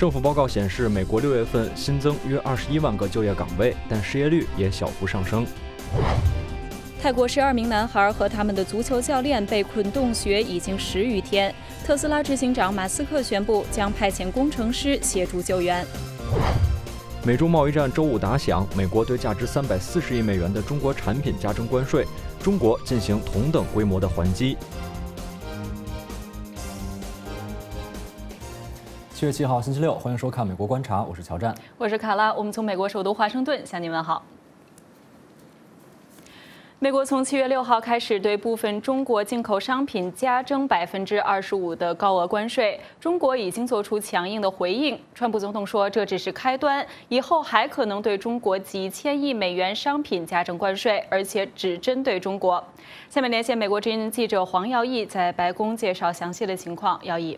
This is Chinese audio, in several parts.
政府报告显示，美国6月份新增约21万个就业岗位，但失业率也小幅上升。 泰国12名男孩和他们的足球教练被困洞穴已经10余天。特斯拉执行长马斯克宣布将派遣工程师协助救援。 美中贸易战周五打响，美国对价值340亿美元的中国产品加征关税，中国进行同等规模的还击。7月7号星期六，欢迎收看《美国观察》，我是乔战， 我是卡拉，我们从美国首都华盛顿向您问好。美国从7月6号开始对部分中国进口商品加征25%的高额关税，中国已经做出强硬的回应。川普总统说，这只是开端，以后还可能对中国几千亿美元商品加征关税，而且只针对中国。下面连线美国之音记者黄耀义，在白宫介绍详细的情况。耀义。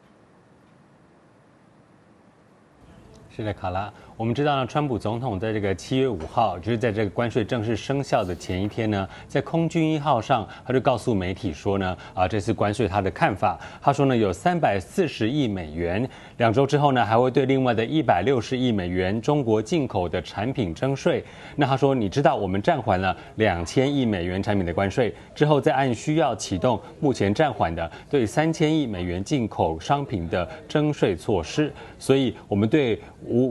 是的，卡拉。我们知道呢，川普总统在这个7月5号，就是在这个关税正式生效的前一天呢，在空军1号上，他就告诉媒体说呢，这次关税他的看法，他说呢有340亿美元，2周之后呢还会对另外的160亿美元中国进口的产品征税。那他说，你知道我们暂缓了2000亿美元产品的关税，之后再按需要启动目前暂缓的对3000亿美元进口商品的征税措施，所以我们对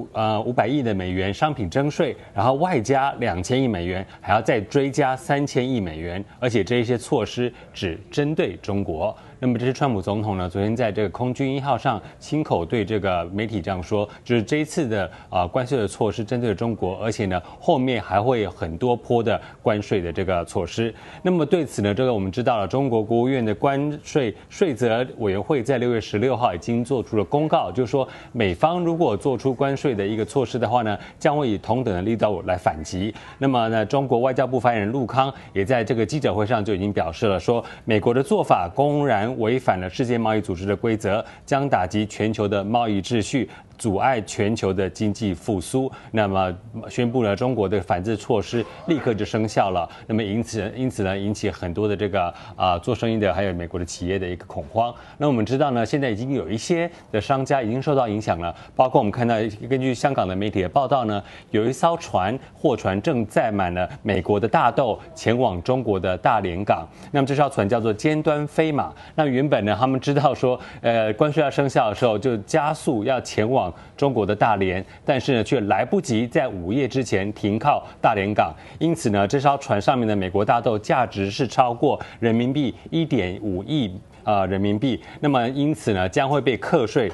500亿的美元商品征税，然后外加2000亿美元，还要再追加3000亿美元，而且这一些措施只针对中国。那么这是川普总统呢，昨天在这个空军1号上亲口对这个媒体这样说，就是这一次的关税的措施针对中国，而且呢后面还会有很多波的关税的这个措施。那么对此呢，这个我们知道了，中国国务院的关税税则委员会在6月16号已经做出了公告，就是说美方如果做出关税的一个措施的话呢，将会以同等的力度来反击。那么呢，中国外交部发言人陆康也在这个记者会上就已经表示了，说美国的做法公然违反了世界贸易组织的规则，将打击全球的贸易秩序，阻碍全球的经济复苏。那么宣布了中国的反制措施立刻就生效了。那么因此呢，引起很多的这个做生意的还有美国的企业的一个恐慌。那我们知道呢，现在已经有一些的商家已经受到影响了，包括我们看到根据香港的媒体的报道呢，有一艘货船正载满了美国的大豆前往中国的大连港。那么这艘船叫做尖端飞马。那原本呢，他们知道说，关税要生效的时候，就加速要前往中国的大连，但是呢，却来不及在午夜之前停靠大连港。因此呢，这艘船上面的美国大豆价值是超过人民币1.5亿人民币。那么因此呢，将会被课税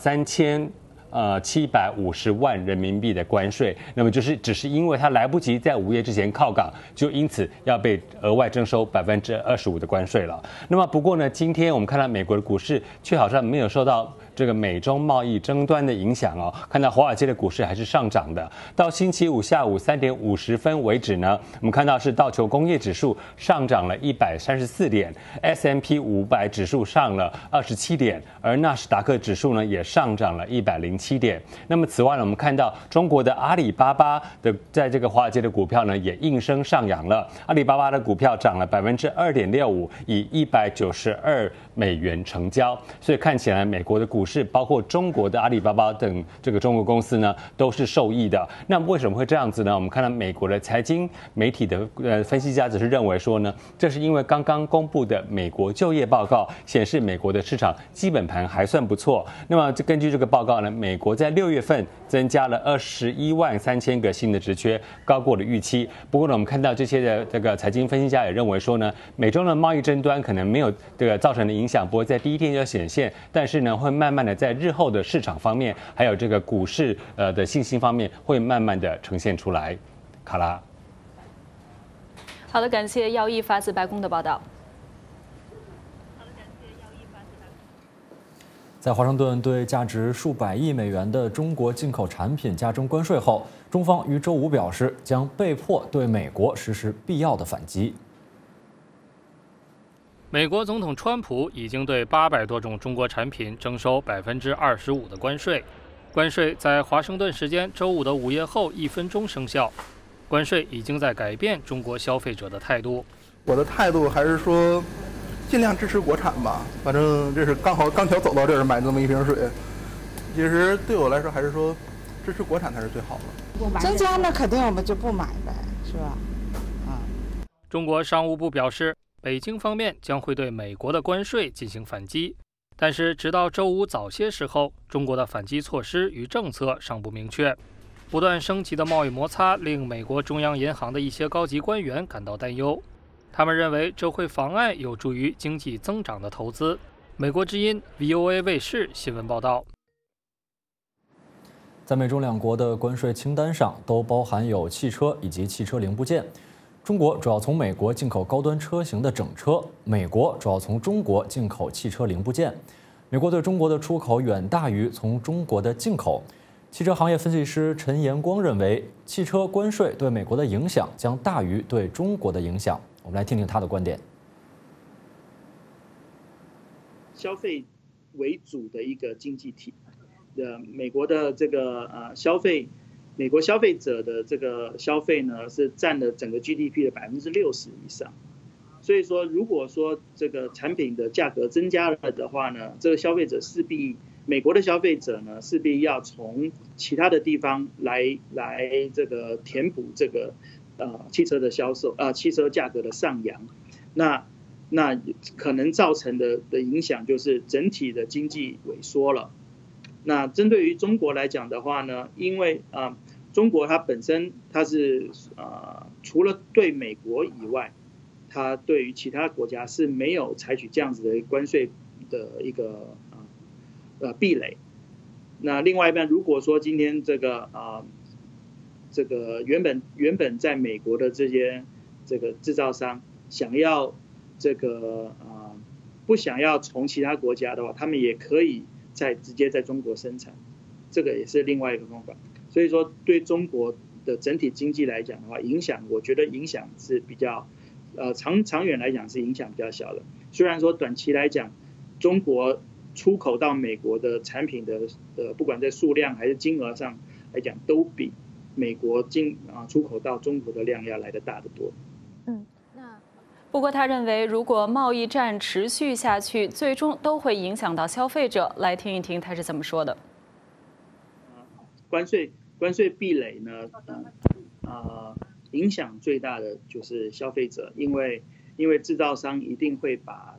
750万人民币的关税。那么只是因为它来不及在午夜之前靠港，就因此要被额外征收25%的关税了。那么不过呢，今天我们看到美国的股市却好像没有受到这个美中贸易争端的影响哦，看到华尔街的股市还是上涨的。到星期五下午3点50分为止呢，我们看到是道琼工业指数上涨了134点 ，S&P 500指数上了27点，而纳斯达克指数呢也上涨了107点。那么此外呢，我们看到中国的阿里巴巴的在这个华尔街的股票呢也应声上扬了，阿里巴巴的股票涨了2.65%，以192美元成交。所以看起来美国的股市包括中国的阿里巴巴等这个中国公司呢都是受益的。那为什么会这样子呢？我们看到美国的财经媒体的分析家只是认为说呢，这是因为刚刚公布的美国就业报告显示美国的市场基本盘还算不错。那么根据这个报告呢，美国在6月份增加了21万3000个新的职缺，高过了预期。不过呢，我们看到这些的这个财经分析家也认为说呢，美中的贸易争端可能没有这个造成的影响不会在第一天就显现，但是呢，会慢慢的在日后的市场方面，还有这个股市的信心方面，会慢慢的呈现出来。卡拉， 好的，感谢耀义发自白宫的报道。 在华盛顿对价值数百亿美元的中国进口产品加征关税后，中方于周五表示将被迫对美国实施必要的反击。 美国总统川普已经对800多种中国产品征收25%的关税，关税在华盛顿时间周五的午夜后1分钟生效。关税已经在改变中国消费者的态度。 我的态度还是说，尽量支持国产吧。反正这是刚巧走到这儿买这么一瓶水， 其实对我来说，还是说支持国产才是最好的。 增加那肯定我们就不买呗，是吧？ 中国商务部表示，北京方面将会对美国的关税进行反击，但是直到周五早些时候，中国的反击措施与政策尚不明确。不断升级的贸易摩擦令美国中央银行的一些高级官员感到担忧，他们认为这会妨碍有助于经济增长的投资。美国之音 VOA 卫视新闻报道。 在美中两国的关税清单上都包含有汽车以及汽车零部件。中国主要从美国进口高端车型的整车，美国主要从中国进口汽车零部件。美国对中国的出口远大于从中国的进口。汽车行业分析师陈延光认为，汽车关税对美国的影响将大于对中国的影响。我们来听听他的观点。 消费为主的一个经济体，美国的这个消费。美国消费者的这个消费呢，是占了整个 GDP 的60%以上，所以说，如果说这个产品的价格增加了的话呢，这个消费者美国的消费者呢，势必要从其他的地方来这个填补这个汽车的销售汽车价格的上扬，那可能造成的影响就是整体的经济萎缩了。那针对于中国来讲的话呢，因为中国它本身它是除了对美国以外，它对于其他国家是没有采取这样子的关税的一个壁垒。那另外一半，如果说今天这个原本在美国的这些这个制造商想要这个不想要从其他国家的话，他们也可以直接在中国生产，这个也是另外一个方法。所以说，对中国的整体经济来讲的话，我觉得影响是比较，长远来讲是影响比较小的。虽然说短期来讲，中国出口到美国的产品的不管在数量还是金额上来讲，都比美国出口到中国的量要来得大得多。 不过他认为，如果贸易战持续下去，最终都会影响到消费者。来听一听他是怎么说的。 关税壁垒呢，影响最大的就是消费者，因为制造商一定会把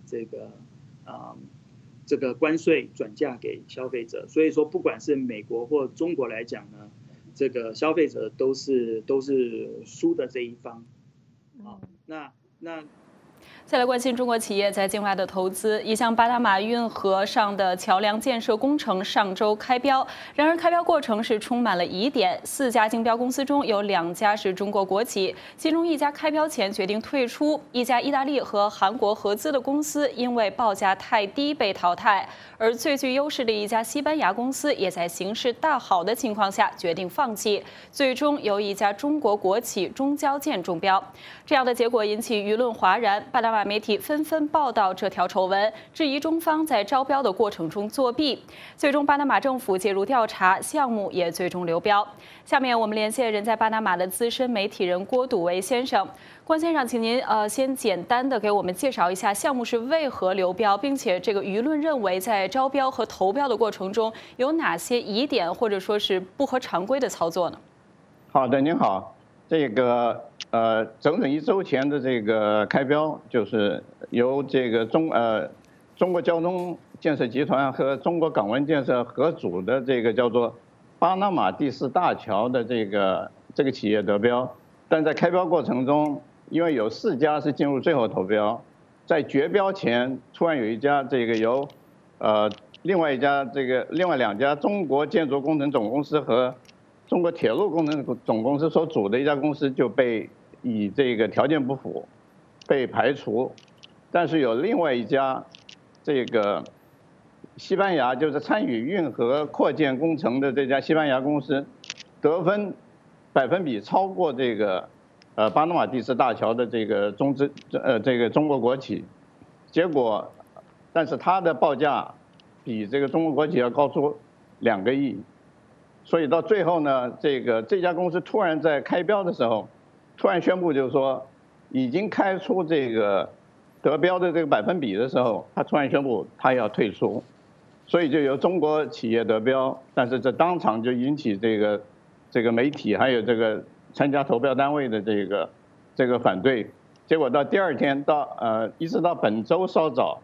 这个关税转嫁给消费者，所以说不管是美国或中国来讲呢，这个消费者都是输的这一方。那再来关心中国企业在境外的投资，一项巴拿马运河上的桥梁建设工程上周开标，然而开标过程是充满了疑点。4家竞标公司中有2家是中国国企，其中1家开标前决定退出，1家意大利和韩国合资的公司因为报价太低被淘汰，而最具优势的1家西班牙公司也在形势大好的情况下决定放弃，最终由1家中国国企中交建中标。这样的结果引起舆论哗然，巴拿马媒体纷纷报道这条丑闻，质疑中方在招标的过程中作弊。最终，巴拿马政府介入调查，项目也最终流标。下面我们连线人在巴拿马的资深媒体人郭笃维先生。关先生，请您先简单的给我们介绍一下项目是为何流标，并且这个舆论认为在招标和投标的过程中有哪些疑点或者说是不合常规的操作呢？ 好的，您好。这个整整1周前的这个开标，就是由这个中国交通建设集团和中国港湾建设合组的这个叫做巴拿马第4大桥的这个企业得标，但在开标过程中，因为有4家是进入最后投标，在决标前突然有1家由另外2家中国建筑工程总公司和中国铁路工程总公司所组的1家公司就被以这个条件不符被排除，但是有另外1家这个西班牙就是参与运河扩建工程的这家西班牙公司得分百分比超过这个巴拿马第4大桥的这个中国国企，结果但是它的报价比这个中国国企要高出2个亿。所以到最后呢，这家公司突然在开标的时候，突然宣布就是说，已经开出这个得标的这个百分比的时候，他突然宣布他要退出。 所以就由中国企业得标，但是这当场就引起这个媒体还有这个参加投标单位的这个反对，结果到第二天一直到本周稍早，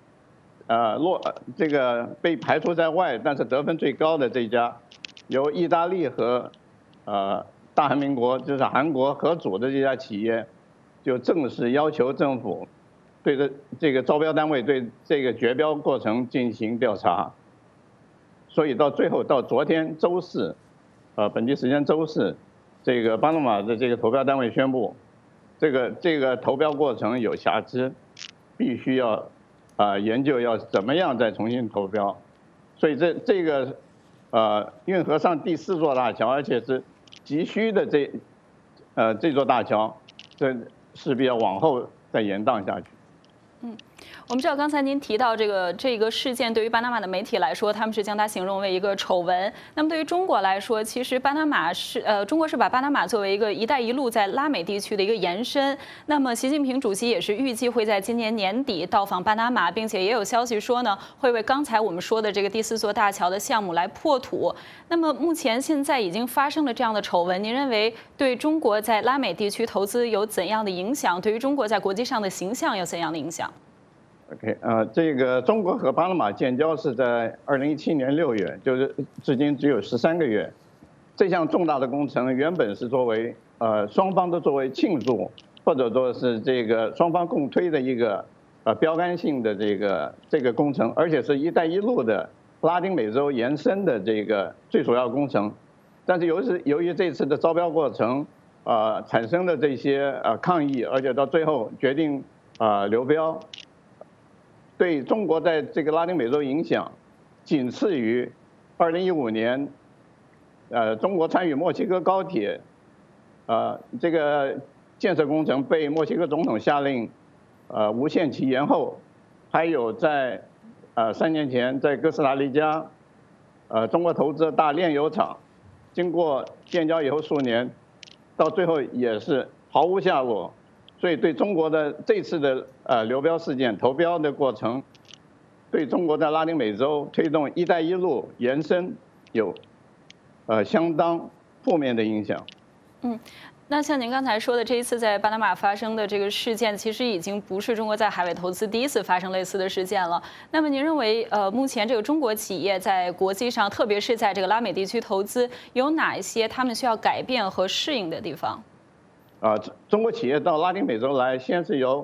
这个被排除在外，但是得分最高的这家，由意大利和大韩民国就是韩国合组的这家企业，就正式要求政府对这个招标单位对这个决标过程进行调查。所以到最后到昨天周四，本地时间周四，这个巴拿马的这个投标单位宣布，这个投标过程有瑕疵，必须要研究要怎么样再重新投标。所以这个运河上第4座大桥，而且是急需的这座大桥，这势必要往后再延宕下去。 我们知道刚才您提到这个事件，对于巴拿马的媒体来说，他们是将它形容为一个丑闻。那么对于中国来说，其实中国是把巴拿马作为一个"一带一路"在拉美地区的一个延伸。那么习近平主席也是预计会在今年年底到访巴拿马，并且也有消息说呢，会为刚才我们说的这个第4座大桥的项目来破土。那么目前现在已经发生了这样的丑闻，您认为对中国在拉美地区投资有怎样的影响？对于中国在国际上的形象有怎样的影响 ？OK， 这个中国和巴拿马建交是在2017年6月，就是至今只有13个月。这项重大的工程原本是作为双方都作为庆祝，或者说是这个双方共推的一个标杆性的这个工程，而且是一带一路的拉丁美洲延伸的这个最主要工程。但是由于这次的招标过程产生的这些抗议，而且到最后决定流标。对中国在这个拉丁美洲影响，仅次于2015年，中国参与墨西哥高铁，这个建设工程被墨西哥总统下令，无限期延后，还有在3年前在哥斯达黎加，中国投资大炼油厂，经过建交以后数年，到最后也是毫无下落。所以对中国的这次的流标事件投标的过程，对中国在拉丁美洲推动"一带一路"延伸有相当负面的影响。 那像您刚才说的，这一次在巴拿马发生的这个事件，其实已经不是中国在海外投资第一次发生类似的事件了。那么您认为，目前这个中国企业在国际上，特别是在这个拉美地区投资，有哪一些他们需要改变和适应的地方？ 中国企业到拉丁美洲来，先是由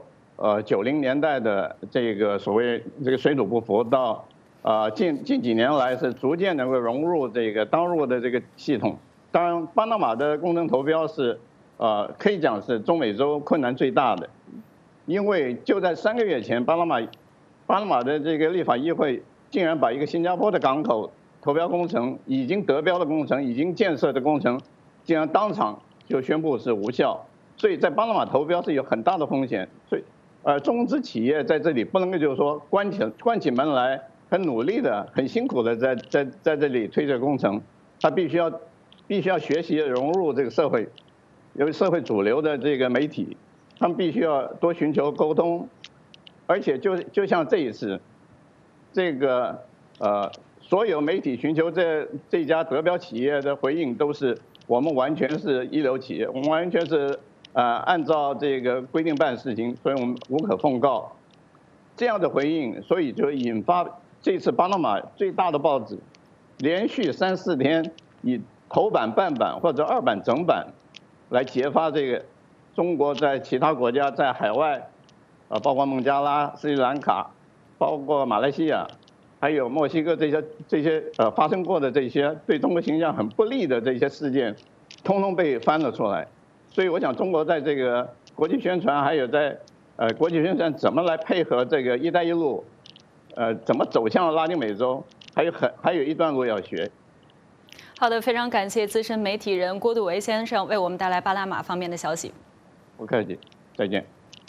90年代的这个所谓这个水土不服，到近几年来是逐渐能够融入这个当入的这个系统。当然，巴拿马的工程投标是可以讲是中美洲困难最大的，因为就在3个月前，巴拿马的这个立法议会竟然把一个新加坡的港口投标工程已经得标的工程、已经建设的工程，竟然当场就宣布是无效。所以在巴拿马投标是有很大的风险，所以中资企业在这里不能够就是说关起门来很努力的、很辛苦的在这里推这个工程，他必须要学习融入这个社会，由于社会主流的这个媒体，他们必须要多寻求沟通，而且就像这一次，这个所有媒体寻求这家得标企业的回应都是我们完全是一流企业，我们完全是按照这个规定办事情，所以我们无可奉告。这样的回应，所以就引发这次巴拿马最大的报纸连续3、4天以头版、半版或者2版整版来揭发这个中国在其他国家在海外，包括孟加拉、斯里兰卡，包括马来西亚，还有墨西哥这些发生过的这些对中国形象很不利的这些事件，通通被翻了出来。所以我想，中国在这个国际宣传，还有在国际宣传怎么来配合这个"一带一路"，怎么走向拉丁美洲，还有一段路要学。 好的，非常感谢资深媒体人郭杜维先生为我们带来巴拿马方面的消息。 不客气，再见。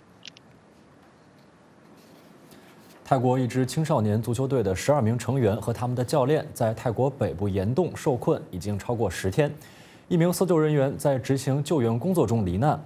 泰国一支青少年足球队的12名成员和他们的教练在泰国北部岩洞受困已经超过10天，1名搜救人员在执行救援工作中罹难。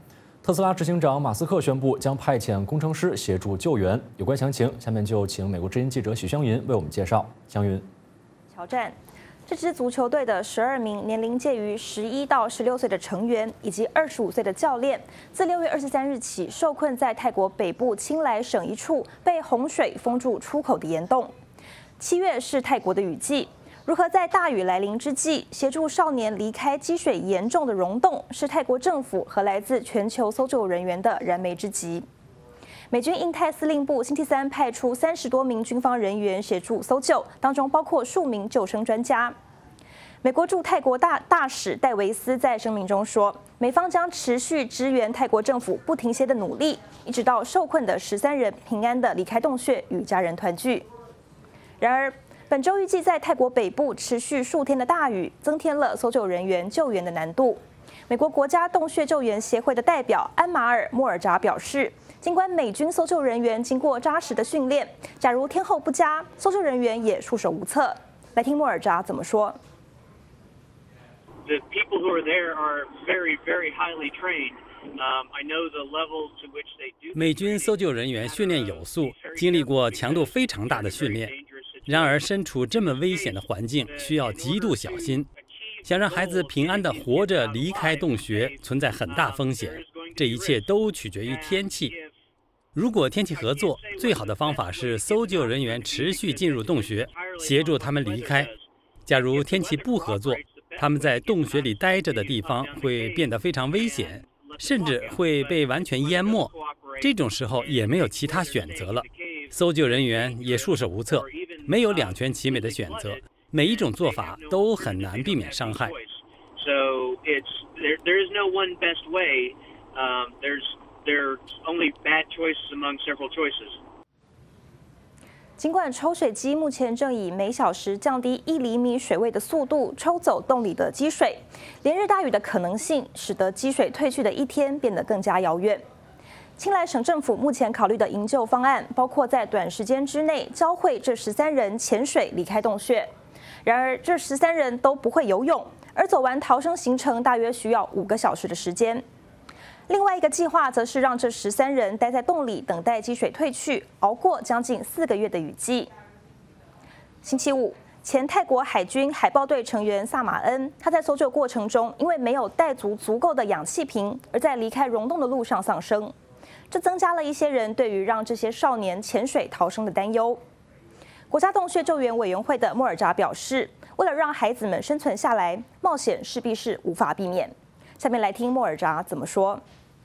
特斯拉执行长马斯克宣布将派遣工程师协助救援。有关详情，下面就请美国之音记者许湘云为我们介绍。湘云， 乔战，这支足球队的12名年龄介于11到16岁的成员，以及25岁的教练，自6月23日起受困在泰国北部清莱省一处被洪水封住出口的岩洞。7月是泰国的雨季。如何在大雨来临之际协助少年离开积水严重的溶洞，是泰国政府和来自全球搜救人员的燃眉之急。美军印太司令部星期三派出30多名军方人员协助搜救，当中包括数名救生专家。美国驻泰国大使戴维斯在声明中说，美方将持续支援泰国政府不停歇的努力，一直到受困的13人平安地离开洞穴与家人团聚。然而，本周预计在泰国北部持续数天的大雨，增添了搜救人员救援的难度。美国国家洞穴救援协会的代表安马尔·莫尔扎表示，尽管美军搜救人员经过扎实的训练，假如天候不佳，搜救人员也束手无策。来听莫尔扎怎么说。 The people who are there are very, very highly trained. I know the levels to which they do. 美军搜救人员训练有素，经历过强度非常大的训练。然而，身处这么危险的环境，需要极度小心。想让孩子平安地活着离开洞穴，存在很大风险。这一切都取决于天气。如果天气合作，最好的方法是搜救人员持续进入洞穴，协助他们离开。假如天气不合作，他们在洞穴里待着的地方会变得非常危险，甚至会被完全淹没。这种时候也没有其他选择了，搜救人员也束手无策，没有两全其美的选择。每一种做法都很难避免伤害。 There is no one best way. There's only bad choices among several choices. 尽管抽水机目前正以每小时降低1厘米水位的速度抽走洞里的积水，连日大雨的可能性使得积水退去的一天变得更加遥远。清莱省政府目前考虑的营救方案包括在短时间之内教会这13人潜水离开洞穴。然而，这13人都不会游泳，而走完逃生行程大约需要5个小时的时间。另外一个计划则是让这13人待在洞里等待积水退去，熬过将近4个月的雨季。星期五，前泰国海军海豹队成员萨马恩，他在搜救过程中因为没有带足够的氧气瓶，而在离开溶洞的路上丧生。这增加了一些人对于让这些少年潜水逃生的担忧。国家洞穴救援委员会的莫尔扎表示，为了让孩子们生存下来，冒险势必是无法避免。下面来听莫尔扎怎么说。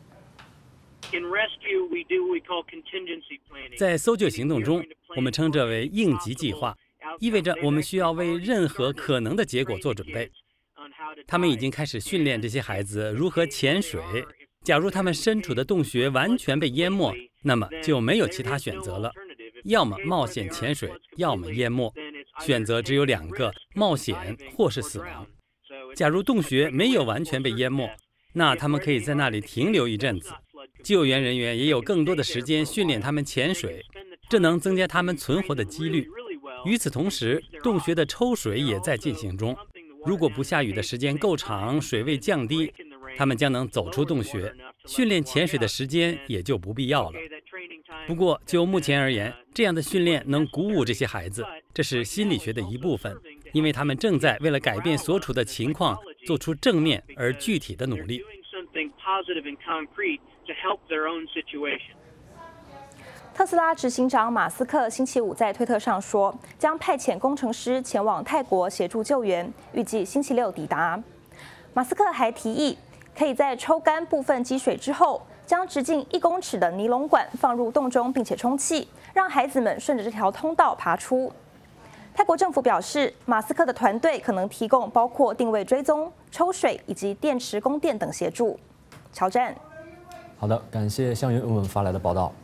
在搜救行动中，我们称这为应急计划，意味着我们需要为任何可能的结果做准备。他们已经开始训练这些孩子如何潜水。假如他们身处的洞穴完全被淹没，那么就没有其他选择了，要么冒险潜水，要么淹没。选择只有2个：冒险或是死亡。假如洞穴没有完全被淹没，那他们可以在那里停留一阵子。救援人员也有更多的时间训练他们潜水，这能增加他们存活的几率。与此同时，洞穴的抽水也在进行中。如果不下雨的时间够长，水位降低，他们将能走出洞穴，训练潜水的时间也就不必要了。不过，就目前而言，这样的训练能鼓舞这些孩子，这是心理学的一部分，因为他们正在为了改变所处的情况做出正面而具体的努力。 特斯拉执行长马斯克星期五在推特上说，将派遣工程师前往泰国协助救援，预计星期六抵达。马斯克还提议，可以在抽干部分积水之后，将直径1公尺的尼龙管放入洞中，并且充气，让孩子们顺着这条通道爬出。泰国政府表示，马斯克的团队可能提供包括定位追踪、抽水以及电池供电等协助。乔战， 好的，感谢湘云为我们发来的报道。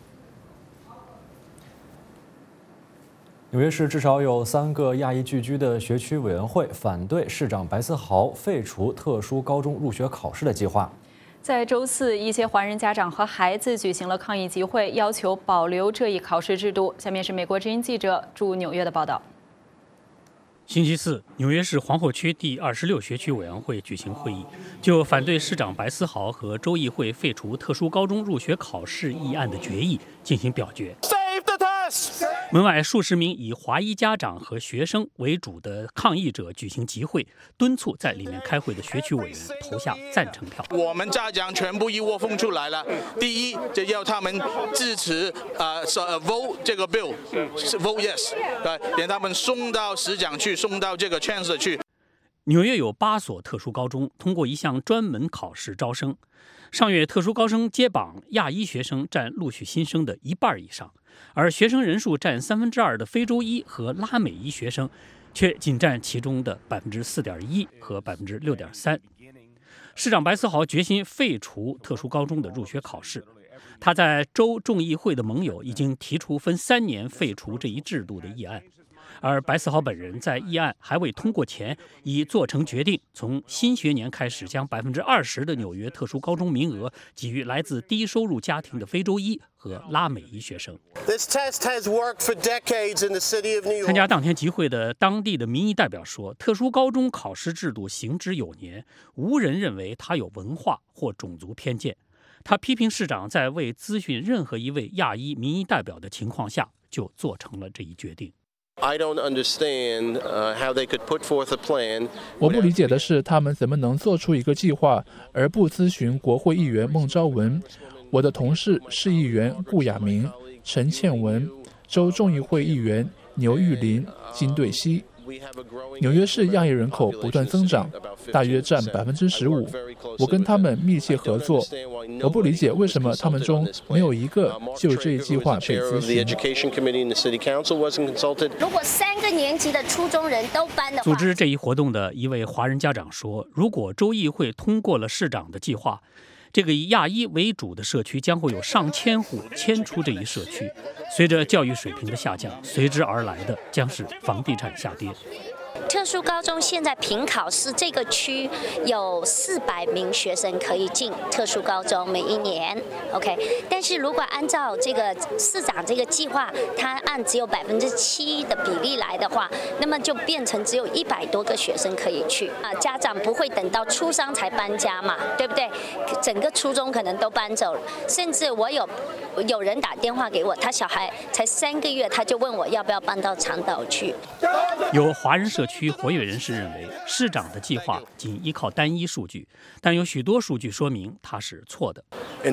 纽约市至少有3个亚裔聚居的学区委员会反对市长白思豪废除特殊高中入学考试的计划。 在周4，一些华人家长和孩子举行了抗议集会，要求保留这一考试制度。下面是美国之音记者驻纽约的报道。 星期四，纽约市皇后区第26学区委员会举行会议，就反对市长白思豪和州议会废除特殊高中入学考试议案的决议进行表决。门外数十名以华裔家长和学生为主的抗议者举行集会，敦促在里面开会的学区委员投下赞成票。 我们家长全部一窝蜂出来了。第一，就要他们支持vote 这个 bill，vote yes， 连他们送到市长去，送到这个 chancellor 去。 纽约有8所特殊高中通过一项专门考试招生。上月特殊高生接榜，亚裔学生占录取新生的1半以上，而学生人数占2/3的非洲裔和拉美裔学生，却仅占其中的4.1%和6.3%。市长白思豪决心废除特殊高中的入学考试。他在州众议会的盟友已经提出分3年废除这一制度的议案。而白思豪本人在议案还未通过前，已做成决定，从新学年开始将20%的纽约特殊高中名额给予来自低收入家庭的非洲裔和拉美裔学生。参加当天集会的当地的民意代表说，特殊高中考试制度行之有年，无人认为它有文化或种族偏见。他批评市长在未咨询任何一位亚裔民意代表的情况下，就做成了这一决定。 我不理解的是，他们怎么能做出一个计划而不咨询国会议员孟昭文、我的同事市议员顾亚明、陈倩文、州众议会议员牛玉林、金对熙。纽约市亚裔人口不断增长，大约占15%。我跟他们密切合作，我不理解为什么他们中没有一个就这一计划被咨询。 如果3个年级的初中人都搬的话， 组织这一活动的一位华人家长说，如果州议会通过了市长的计划，这个以亚裔为主的社区将会有上千户迁出这一社区。随着教育水平的下降，随之而来的将是房地产下跌。 特殊高中现在凭考试，这个区有400名学生可以进特殊高中，每一年 ，OK。但是如果按照这个市长这个计划，他按只有7%的比例来的话，那么就变成只有100多个学生可以去啊。家长不会等到初3才搬家嘛，对不对？整个初中可能都搬走了，甚至我有人打电话给我，他小孩才3个月，他就问我要不要搬到长岛去。 有华人社区活跃人士认为，市长的计划仅依靠单一数据，但有许多数据说明它是错的。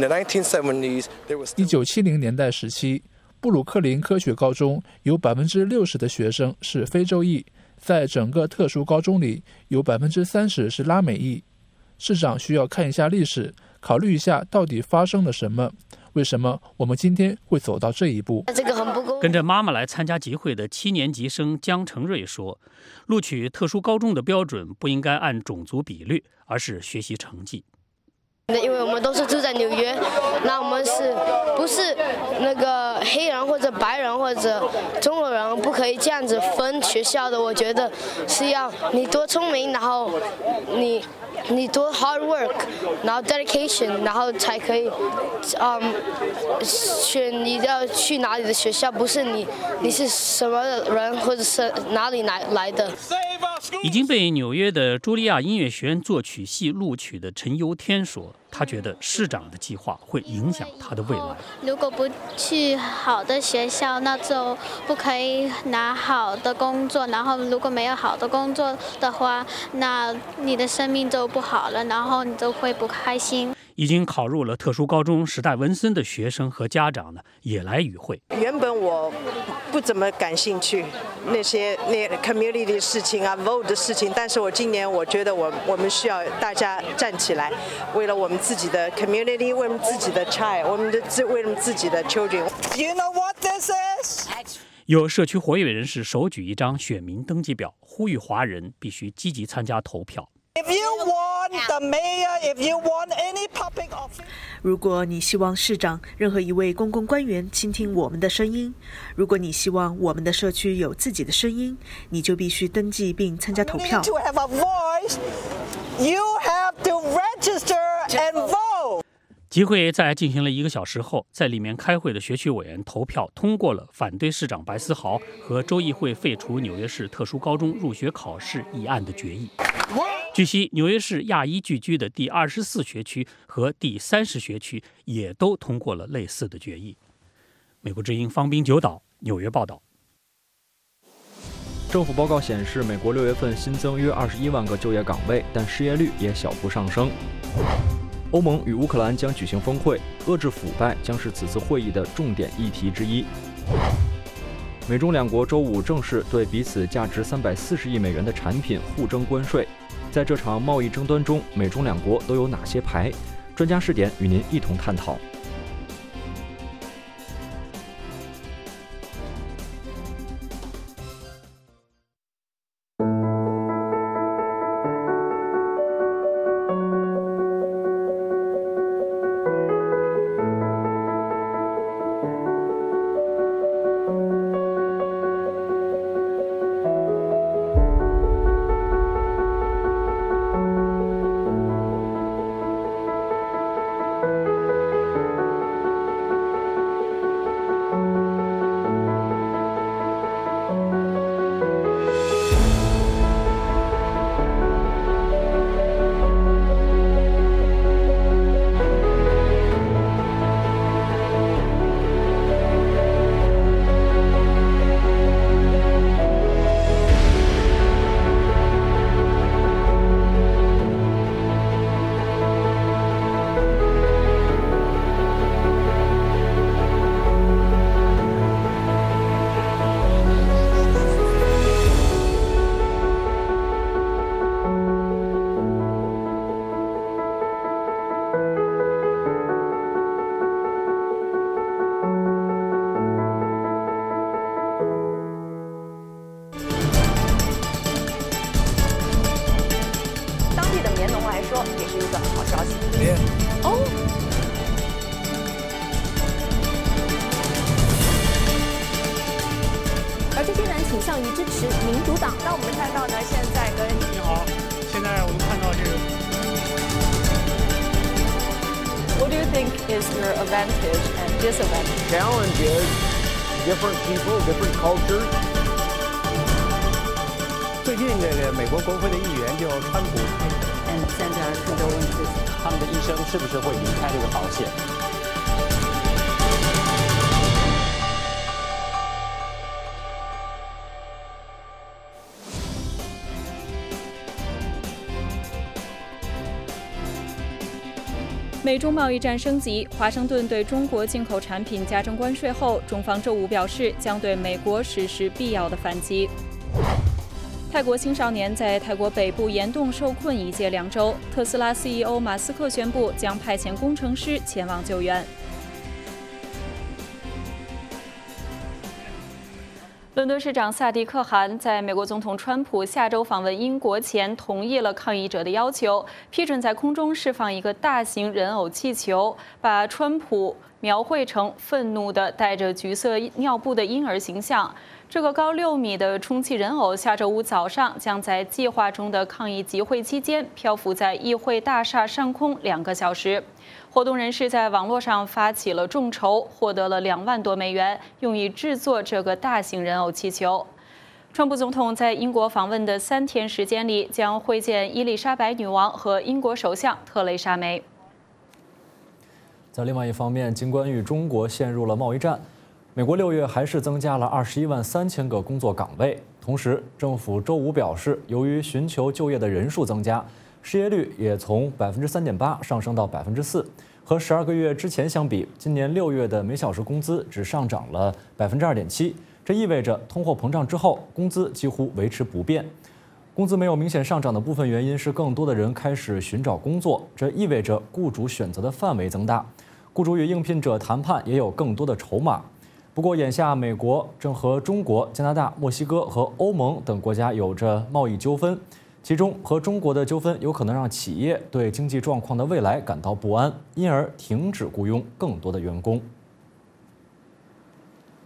1970年代时期，布鲁克林科学高中有60%的学生是非洲裔，在整个特殊高中里有30%是拉美裔。市长需要看一下历史，考虑一下到底发生了什么，为什么我们今天会走到这一步。 跟着妈妈来参加集会的7年级生江成瑞说，录取特殊高中的标准不应该按种族比率，而是学习成绩。 因为我们都是住在纽约，那我们不是那个黑人或者白人或者中国人，不可以这样子分学校的。我觉得是要你多聪明，然后你多 hard work， 然后 dedication， 然后才可以选你要去哪里的学校，不是你是什么人或者是哪里来的。 已经被纽约的茱莉亚音乐学院作曲系录取的陈游天说，他觉得市长的计划会影响他的未来。 如果不去好的学校，那就不可以拿好的工作，然后如果没有好的工作的话，那你的生命就不好了，然后你就会不开心。 已经考入了特殊高中史代文森的学生和家长呢，也来与会。 原本我不怎么感兴趣那 community 的事情啊 ，vote 的事情，但是我今年我觉得我们需要大家站起来，为了我们自己的 community， 为了我们自己的 child， 为了我们自己的 children。You know what this is？ 有社区活跃人士手举一张选民登记表，呼吁华人必须积极参加投票。 如果你希望市长、任何一位公共官员倾听我们的声音，如果你希望我们的社区有自己的声音，你就必须登记并参加投票。 集会在进行了1个小时后，在里面开会的学区委员投票通过了反对市长白思豪和州议会废除纽约市特殊高中入学考试议案的决议。据悉，纽约市亚裔聚居的第24学区和第30学区也都通过了类似的决议。美国之音方斌九岛纽约报道。 政府报告显示，美国6月份新增约21万个就业岗位，但失业率也小幅上升。欧盟与乌克兰将举行峰会，遏制腐败将是此次会议的重点议题之一。美中两国周五正式对彼此价值340亿美元的产品互征关税。在这场贸易争端中，美中两国都有哪些牌？专家视点与您一同探讨。 What do you think is your advantage and disadvantage? Challenge is different people, different cultures. 最近这个美国国会的议员就川普， 现在是个问题， 他们的医生是不是会离开这个保险？ 美中贸易战升级，华盛顿对中国进口产品加征关税后，中方周五表示将对美国实施必要的反击。泰国青少年在泰国北部岩洞受困已届2周，特斯拉 CEO 马斯克宣布将派遣工程师前往救援。伦敦市长萨迪克·汗在美国总统川普下周访问英国前，同意了抗议者的要求，批准在空中释放一个大型人偶气球，把川普描绘成愤怒的带着橘色尿布的婴儿形象。这个高6米的充气人偶下周五早上将在计划中的抗议集会期间漂浮在议会大厦上空2个小时。活动人士在网络上发起了众筹，获得了2万多美元，用以制作这个大型人偶气球。川普总统在英国访问的3天时间里，将会见伊丽莎白女王和英国首相特蕾莎梅。在另外一方面，尽管与中国陷入了贸易战，美国6月还是增加了21万3000个工作岗位。同时，政府周五表示，由于寻求就业的人数增加，失业率也从3.8%上升到4%。和12个月之前相比，今年6月的每小时工资只上涨了2.7%。这意味着通货膨胀之后，工资几乎维持不变。工资没有明显上涨的部分原因是更多的人开始寻找工作，这意味着雇主选择的范围增大，雇主与应聘者谈判也有更多的筹码。不过，眼下美国正和中国、加拿大、墨西哥和欧盟等国家有着贸易纠纷，其中和中国的纠纷有可能让企业对经济状况的未来感到不安，因而停止雇佣更多的员工。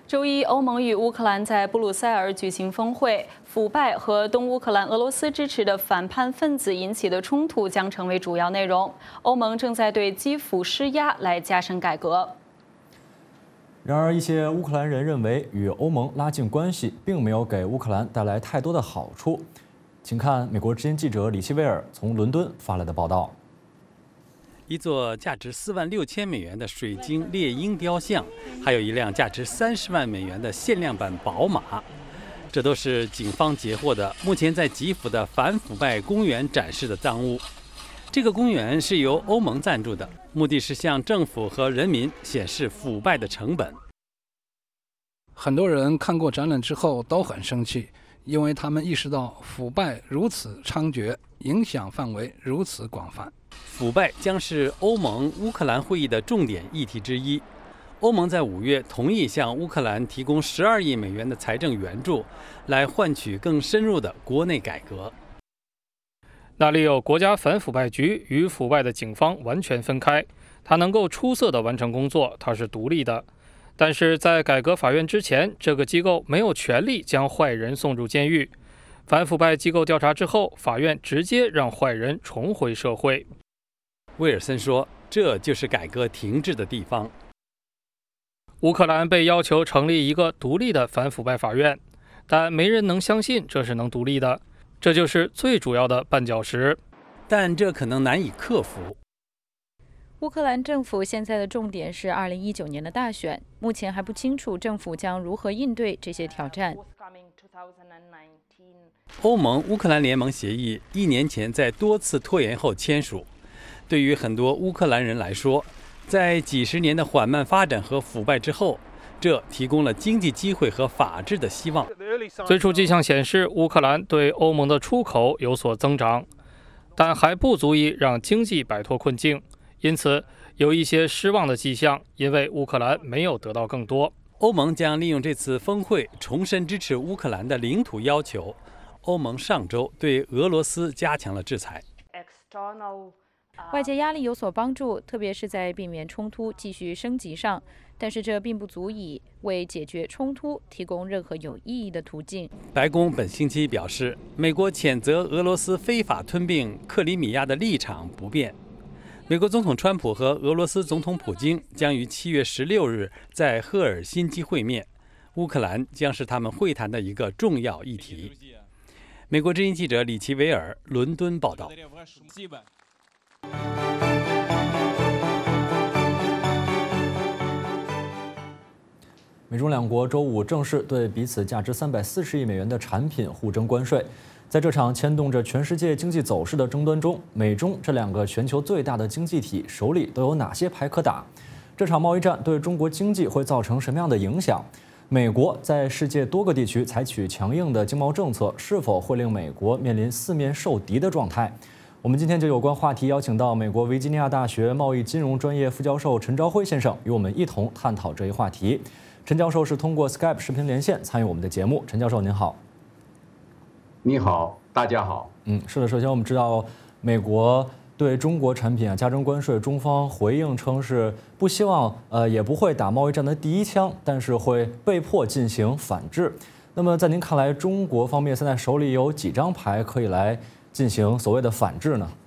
周一，欧盟与乌克兰在布鲁塞尔举行峰会，腐败和东乌克兰俄罗斯支持的反叛分子引起的冲突将成为主要内容。欧盟正在对基辅施压来加深改革。 然而，一些乌克兰人认为，与欧盟拉近关系并没有给乌克兰带来太多的好处。请看美国之音记者李希威尔从伦敦发来的报道。 一座价值$46,000的水晶猎鹰雕像，还有一辆价值30万美元的限量版宝马，这都是警方截获的，目前在基辅的反腐败公园展示的赃物。这个公园是由欧盟赞助的，目的是向政府和人民显示腐败的成本。 很多人看过展览之后都很生气，因为他们意识到腐败如此猖獗，影响范围如此广泛。 腐败将是欧盟乌克兰会议的重点议题之一。欧盟在5月同意向乌克兰提供12亿美元的财政援助，来换取更深入的国内改革。 那里有国家反腐败局与腐败的警方完全分开，它能够出色地完成工作，它是独立的。但是在改革法院之前，这个机构没有权利将坏人送入监狱。反腐败机构调查之后，法院直接让坏人重回社会。 威尔森说，这就是改革停滞的地方。 乌克兰被要求成立一个独立的反腐败法院，但没人能相信这是能独立的，这就是最主要的绊脚石。 但这可能难以克服。 乌克兰政府现在的重点是2019年的大选，目前还不清楚政府将如何应对这些挑战。 欧盟乌克兰联盟协议1年前在多次拖延后签署。对于很多乌克兰人来说，在几十年的缓慢发展和腐败之后，这提供了经济机会和法治的希望。 最初迹象显示，乌克兰对欧盟的出口有所增长，但还不足以让经济摆脱困境。因此，有一些失望的迹象，因为乌克兰没有得到更多。 欧盟将利用这次峰会重申支持乌克兰的领土要求。欧盟上周对俄罗斯加强了制裁。 外界压力有所帮助，特别是在避免冲突继续升级上，但是这并不足以为解决冲突提供任何有意义的途径。 白宫本星期表示，美国谴责俄罗斯非法吞并克里米亚的立场不变。美国总统川普和俄罗斯总统普京将于7月16日在赫尔辛基会面，乌克兰将是他们会谈的一个重要议题。美国之音记者李奇维尔伦敦报道。 美中两国周五正式对彼此价值340亿美元的产品互征关税。在这场牵动着全世界经济走势的争端中，美中这两个全球最大的经济体手里都有哪些牌可打？这场贸易战对中国经济会造成什么样的影响？美国在世界多个地区采取强硬的经贸政策，是否会令美国面临四面受敌的状态？我们今天就有关话题邀请到美国维吉尼亚大学贸易金融专业副教授陈朝辉先生，与我们一同探讨这一话题。陈教授是通过 Skype 视频连线参与我们的节目。陈教授您好。 你好，大家好。 是的，首先我们知道美国对中国产品加征关税，中方回应称是不希望也不会打贸易战的第一枪，但是会被迫进行反制。那么在您看来，中国方面现在手里有几张牌可以来进行所谓的反制呢？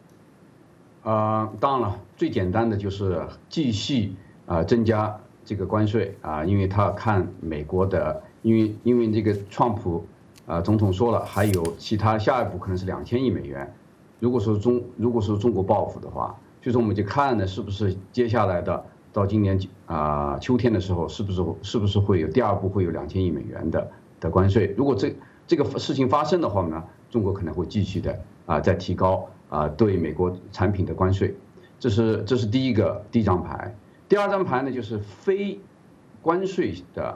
当然了，最简单的就是继续增加这个关税因为他看美国的，因为这个川普总统说了，还有其他下一步可能是2000亿美元。如果说中国报复的话，所以说我们就看呢，是不是接下来的到今年秋天的时候，是不是会有第二步会有2000亿美元的关税？如果这个事情发生的话呢，中国可能会继续的再提高对美国产品的关税。这是第一张牌。第二张牌呢，就是非关税的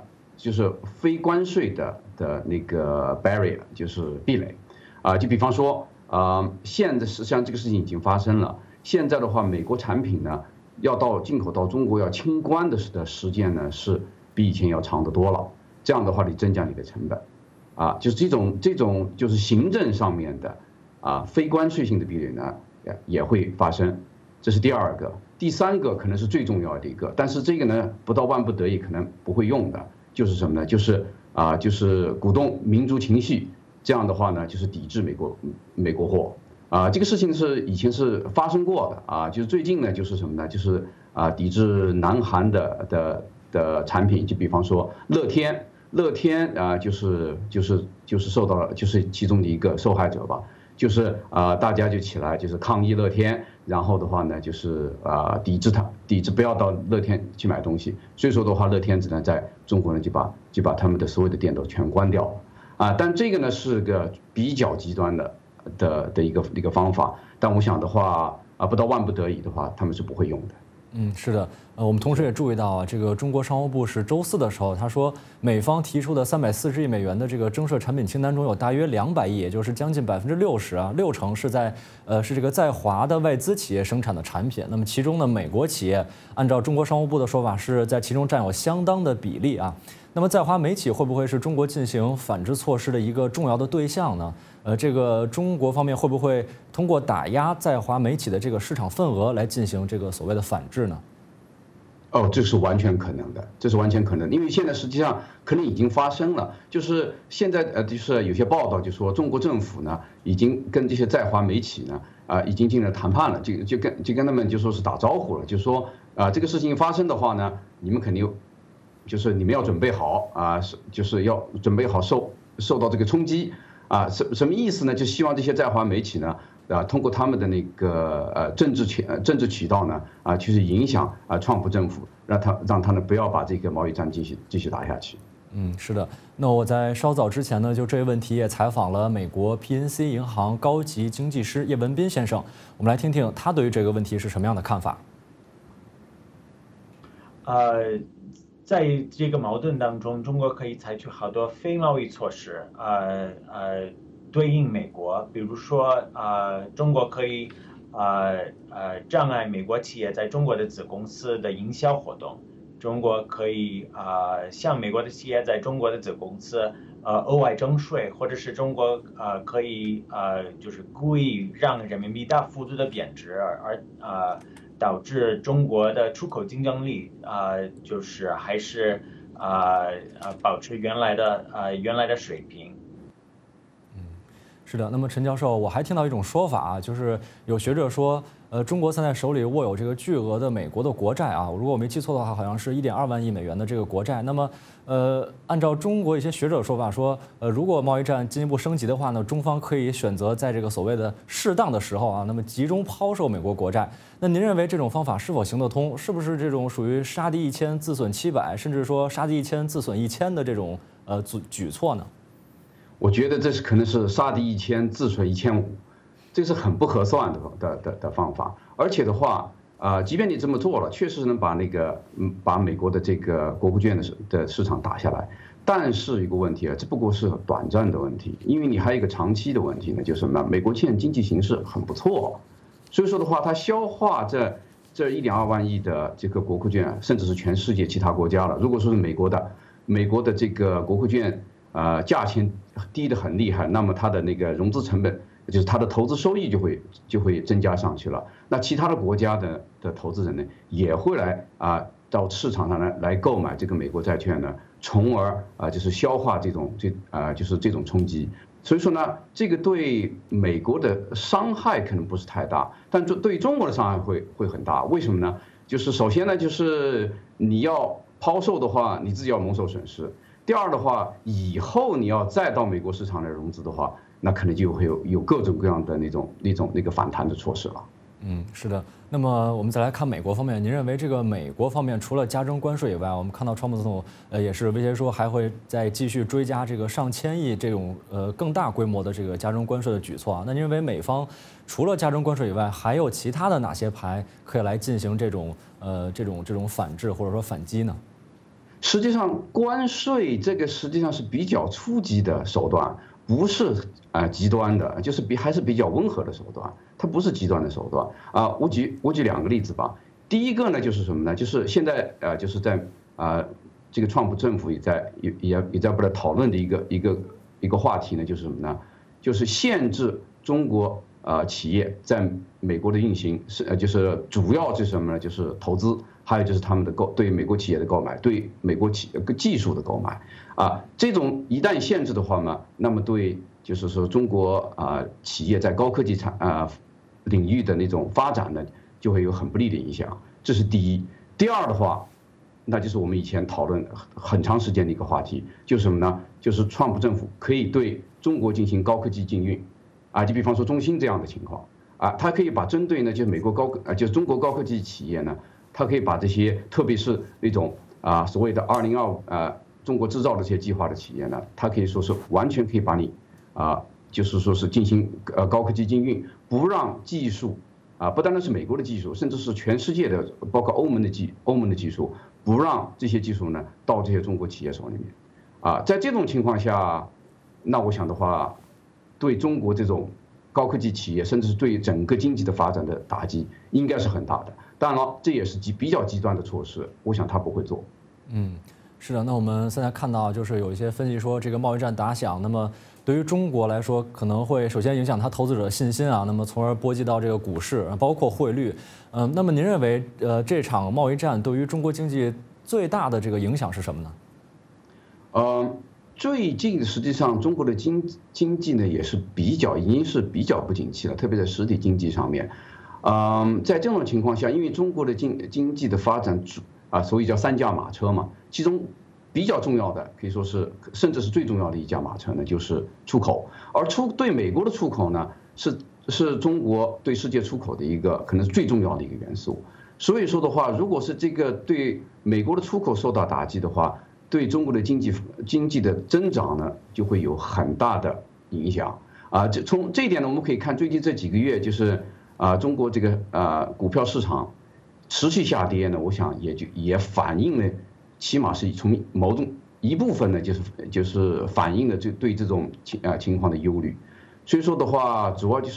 那个 barrier， 就是壁垒就比方说现在实际上这个事情已经发生了。现在的话，美国产品呢要进口到中国要清关的时间呢是比以前要长得多了。这样的话，你增加你的成本就是这种就是行政上面的非关税性的壁垒呢也会发生。这是第二个。第三个可能是最重要的一个，但是这个呢不到万不得已可能不会用的， 就是什么呢？就是鼓动民族情绪，这样的话呢，就是抵制美国货。这个事情以前是发生过的就是最近呢，就是什么呢？就是抵制南韩的产品，就比方说乐天就是受到了，就是其中的一个受害者吧，就是大家就起来就是抗议乐天，然后的话呢就是抵制不要到乐天去买东西，所以说的话乐天只能在中国呢就把他们的所有的店都全关掉但这个呢是个比较极端的一个方法，但我想的话不到万不得已的话，他们是不会用的。 是的，我们同时也注意到这个中国商务部是周4的时候，他说美方提出的340亿美元的这个征税产品清单中有大约200亿，也就是将近60%，60%是这个在华的外资企业生产的产品。那么其中呢，美国企业按照中国商务部的说法是在其中占有相当的比例那么在华美企会不会是中国进行反制措施的一个重要的对象呢？这个中国方面会不会通过打压在华美企的这个市场份额来进行这个所谓的反制呢？ 这是完全可能的，因为现在实际上可能已经发生了，就是现在就是有些报道就说中国政府呢已经跟这些在华美企呢已经进行了谈判了，就跟他们就说是打招呼了，就说这个事情发生的话呢，你们肯定就是你们要准备好就是要准备好受到这个冲击什么意思呢？就希望这些在华美企呢通过他们的那个政治渠道呢去影响川普政府，让他呢不要把这个贸易战继续打下去。 是的。那我在稍早之前呢，就这个问题也采访了美国 PNC 银行高级经济师叶文斌先生，我们来听听他对于这个问题是什么样的看法。 在这个矛盾当中，中国可以采取好多非贸易措施，对应美国，比如说中国可以障碍美国企业在中国的子公司的营销活动，中国可以向美国的企业在中国的子公司额外征税，或者是中国可以就是故意让人民币大幅度的贬值，而导致中国的出口竞争力就是还是保持原来的水平。 是的，那么陈教授，我还听到一种说法就是有学者说，中国现在手里握有这个巨额的美国的国债如果我没记错的话，好像是1.2万亿美元的这个国债。那么，按照中国一些学者说法说，如果贸易战进一步升级的话呢，中方可以选择在这个所谓的适当的时候那么集中抛售美国国债。那您认为这种方法是否行得通？是不是这种属于杀敌1000自损700，甚至说杀敌1000自损1000的这种举措呢？ 我觉得这可能是杀敌1000自损1500，这是很不合算的方法。而且的话，即便你这么做了，确实能把美国的这个国库券的市场打下来。但是一个问题这不过是短暂的问题，因为你还有一个长期的问题呢，就是什么？美国现在经济形势很不错，所以说的话，它消化这1.2万亿的这个国库券，甚至是全世界其他国家了。如果说是美国的这个国库券价钱低得很厉害，那么它的那个融资成本，就是它的投资收益就会增加上去了。那其他的国家的投资人呢，也会来到市场上来购买这个美国债券呢，从而就是消化就是这种冲击。所以说呢，这个对美国的伤害可能不是太大，但对中国的伤害会很大。为什么呢？就是首先呢，就是你要抛售的话，你自己要蒙受损失。第二的话，以后你要再到美国市场来融资的话，那可能就会有各种各样的那个反弹的措施了。 是的。那么我们再来看美国方面，您认为这个美国方面除了加征关税以外，我们看到川普总统也是威胁说还会再继续追加这个上千亿这种更大规模的这个加征关税的举措那您认为美方除了加征关税以外，还有其他的哪些牌可以来进行这种反制或者说反击呢？ 实际上，关税这个实际上是比较初级的手段，不是极端的，就是还是比较温和的手段，它不是极端的手段我举2个例子吧。第一个呢，就是什么呢？就是现在就是在这个川普政府也在不断讨论的一个话题呢，就是什么呢？就是限制中国企业在美国的运行就是主要就是什么呢？就是投资还有就是他们的对美国企业的购买，对美国技术的购买这种一旦限制的话呢，那么对就是说中国企业在高科技领域的那种发展呢，就会有很不利的影响。这是第一。第二的话，那就是我们以前讨论很长时间的一个话题，就是什么呢？就是川普政府可以对中国进行高科技禁运就比方说中兴这样的情况它可以把针对呢就是就是中国高科技企业呢，它可以把这些特别是那种所谓的2025中国制造的这些计划的企业呢，它可以说是完全可以把你就是说是进行高科技禁运，不让技术不单单是美国的技术，甚至是全世界的，包括欧盟的技术，不让这些技术呢到这些中国企业手里面在这种情况下，那我想的话，对中国这种高科技企业，甚至是对整个经济的发展的打击，应该是很大的。当然了，这也是比较极端的措施，我想他不会做。 是的。那我们现在看到，就是有一些分析说，这个贸易战打响，那么对于中国来说，可能会首先影响它投资者的信心那么从而波及到这个股市，包括汇率。那么您认为，这场贸易战对于中国经济最大的这个影响是什么呢？ 最近实际上中国的经济呢也是已经是比较不景气了，特别在实体经济上面。在这种情况下，因为中国的经济的发展所以叫三驾马车嘛，其中比较重要的可以说是甚至是最重要的一驾马车呢就是出口，而对美国的出口呢是中国对世界出口的一个可能是最重要的一个元素。所以说的话，如果是这个对美国的出口受到打击的话，对中国的经济的增长呢就会有很大的影响从这一点呢，我们可以看最近这几个月就是中国这个股票市场持续下跌呢，我想也反映了，起码是从某种一部分呢，就是反映了对这种情况的忧虑。所以说的话，主要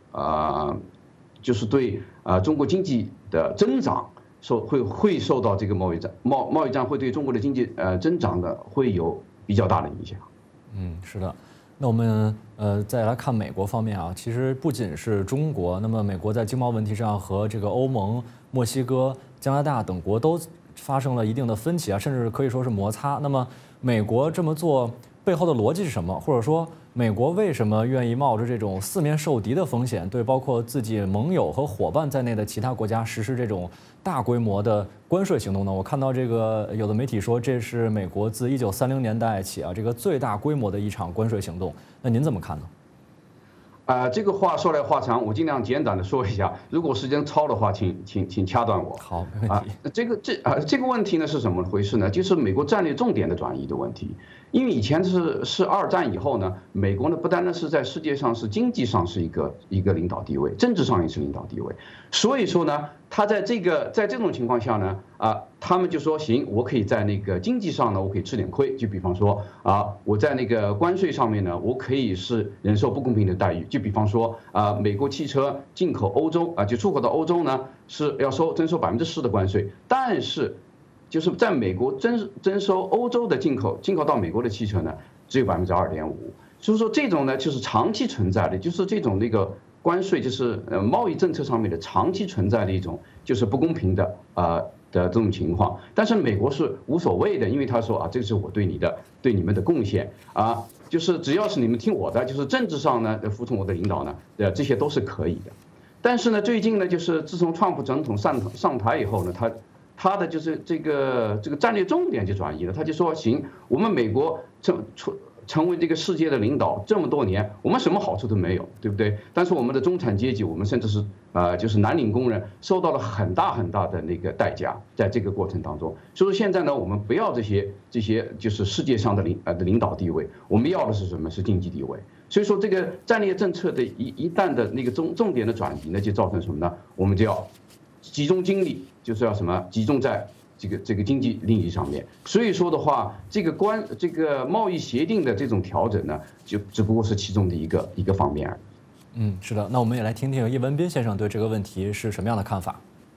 就是对中国经济的增长会受到这个贸易战会对中国的经济增长的会有比较大的影响。 是的。那我们再来看美国方面其实不仅是中国，那么美国在经贸问题上和这个欧盟、墨西哥、加拿大等国都发生了一定的分歧甚至可以说是摩擦。那么美国这么做背后的逻辑是什么？或者说美国为什么愿意冒着这种四面受敌的风险，对包括自己盟友和伙伴在内的其他国家实施这种大规模的关税行动呢？我看到这个有的媒体说，这是美国自1930年代起这个最大规模的一场关税行动。那您怎么看呢？ 这个话说来话长，我尽量简短的说一下。如果时间超的话，请掐断我。 好，没问题。 这个问题呢是怎么回事呢？就是美国战略重点的转移的问题。因为以前是二战以后呢，美国呢不单单是在世界上是经济上是一个领导地位，政治上也是领导地位。所以说呢，他在这种情况下呢，他们就说行，我可以在那个经济上呢，我可以吃点亏。就比方说我在那个关税上面呢，我可以是忍受不公平的待遇。就比方说美国汽车进口欧洲就出口到欧洲呢是要征收10%的关税，但是就是在美国征收欧洲的进口到美国的汽车呢只有2.5%。所以说这种呢就是长期存在的，就是这种那个关税就是贸易政策上面的长期存在的一种就是不公平的这种情况。但是美国是无所谓的，因为他说这是我对你们的贡献就是只要是你们听我的，就是政治上呢服从我的领导呢这些都是可以的。但是呢最近呢就是自从川普总统上台以后呢，他的就是这个战略重点就转移了。他就说行，我们美国成为这个世界的领导这么多年，我们什么好处都没有，对不对？但是我们的中产阶级，我们甚至是就是蓝领工人受到了很大的那个代价，在这个过程当中。所以说现在呢，我们不要这些就是世界上的领导地位，我们要的是什么？是经济地位。所以说这个战略政策的一旦的那个重点的转移呢，就造成什么呢？我们就要集中精力，就是要什么？集中在这个经济领域上面。所以说的话，这个贸易协定的这种调整呢，就只不过是其中的一个方面而已。 是的。那我们也来听听叶文斌先生对这个问题是什么样的看法。